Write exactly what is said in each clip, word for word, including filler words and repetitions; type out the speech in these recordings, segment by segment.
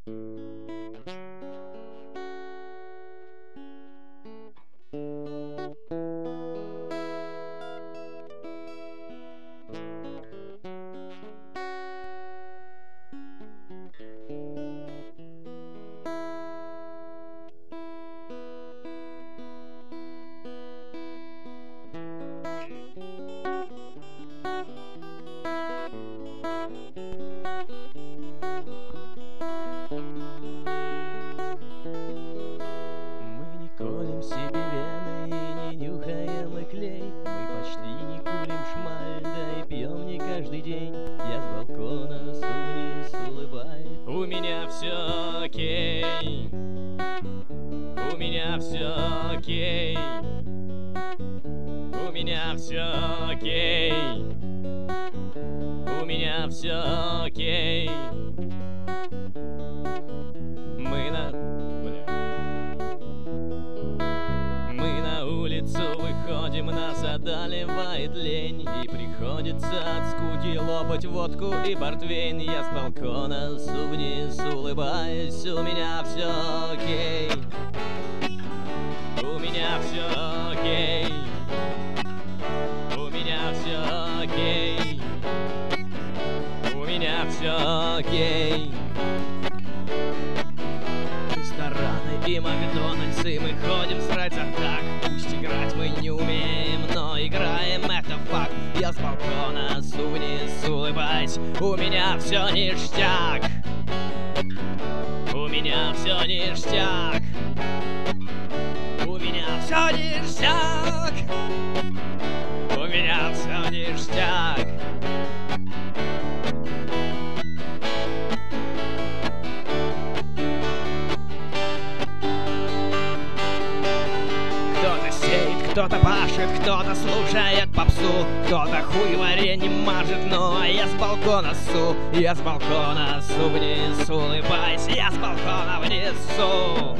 Кто-то пашет, кто-то слушает попсу, кто-то хуй варенье мажет, но я с балкона су, я с балкона су вниз, улыбайся, я с балкона внизу,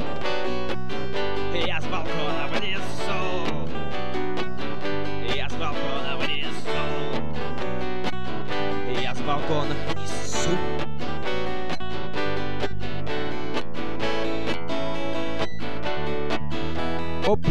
я с балкона внизу, я с балкона внизу, я с балкона внизу. Оп.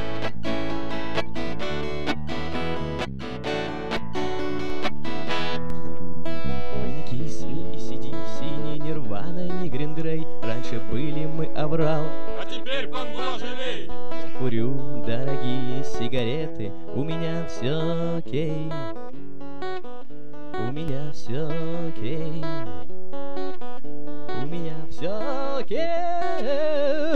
Раньше были мы Аврал, а теперь Панглажевей. Курю дорогие сигареты, у меня все окей, у меня все окей, у меня все окей.